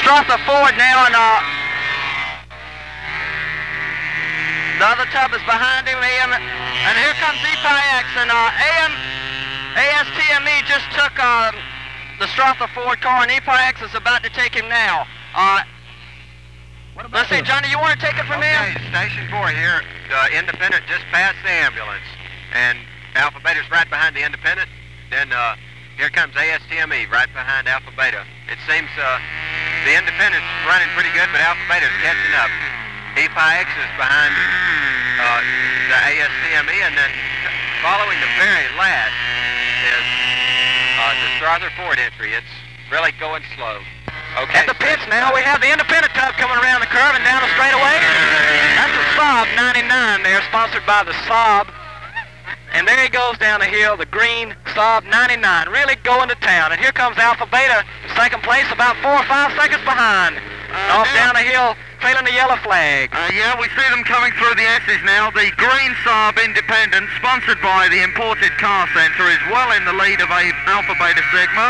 Strother Ford now, and the other tub is behind him, and here comes EPIX, and ASTME just took the Strother Ford car, and EPIX is about to take him now. Let's see, Johnny, you want to take it from him? Okay, Station 4 here. Independent just passed the ambulance, and Alpha Beta's right behind the Independent. Then here comes ASTME right behind Alpha Beta. It seems the Independent's running pretty good, but Alpha Beta's catching up. EPIX is behind the ASTME, and then following the very last is the Strother Ford entry. It's really going slow. Okay. At the pits now, we have the Independent tub coming around the curve and down the straightaway. That's the Saab 99 there, sponsored by the Saab. And there he goes down the hill, the green Saab 99, really going to town. And here comes Alpha Beta in second place, about 4 or 5 seconds behind. Off down the hill, trailing the yellow flag. Yeah, we see them coming through the S's now. The green Saab Independent, sponsored by the Imported Car Centre, is well in the lead of Alpha Beta Sigma.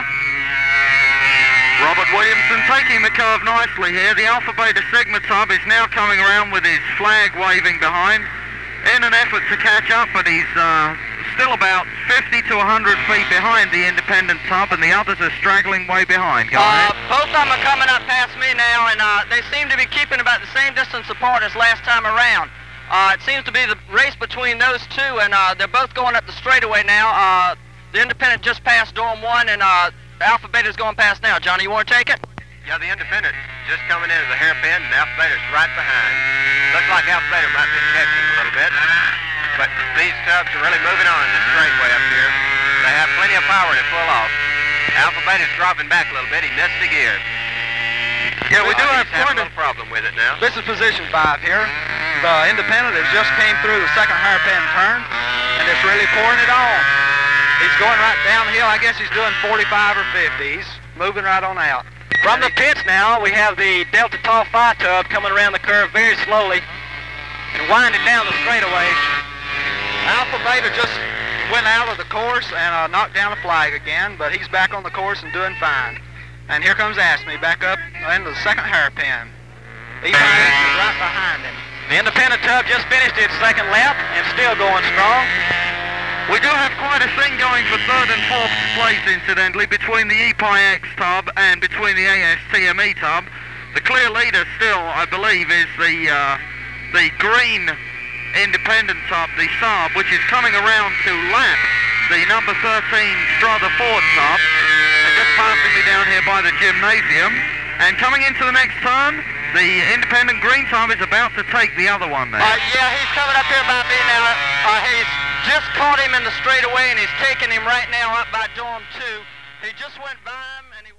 Robert Williamson taking the curve nicely here. The Alpha Beta Sigma tub is now coming around with his flag waving behind in an effort to catch up, but he's still about 50 to 100 feet behind the Independent tub, and the others are straggling way behind. Both of them are coming up past me now, and they seem to be keeping about the same distance apart as last time around. It seems to be the race between those two, and they're both going up the straightaway now. The Independent just passed Dorm 1, and Alpha Beta's going past now. Johnny, you want to take it? Yeah, the Independent just coming into the hairpin, and Alpha Beta's right behind. Looks like Alpha Beta might be catching a little bit, but these tubs are really moving on the straightaway up here. They have plenty of power to pull off. Alpha Beta's dropping back a little bit. He missed the gear. Yeah, we do have a little problem with it now. This is position 5 here. The Independent has just came through the second hairpin turn, and it's really pouring it on. He's going right downhill. I guess he's doing 45 or 50. He's moving right on out. From the pits now, we have the Delta Tau Phi tub coming around the curve very slowly and winding down the straightaway. Alpha Beta just went out of the course and knocked down a flag again, but he's back on the course and doing fine. And here comes ASTME back up into the second hairpin. EPIX is right behind him. The Independent tub just finished its second lap and still going strong. We do have quite a thing going for third and fourth place, incidentally, between the EPIX tub and between the ASTME tub. The clear leader still, I believe, is the green Independent tub, the Saab, which is coming around to lap the number 13 Strother Ford tub. They're just passing me down here by the gymnasium. And coming into the next turn, the Independent green tub is about to take the other one there. Yeah, he's coming up here by me now. He's just caught him in the straightaway, and he's taking him right now up by Dorm 2. He just went by him, and he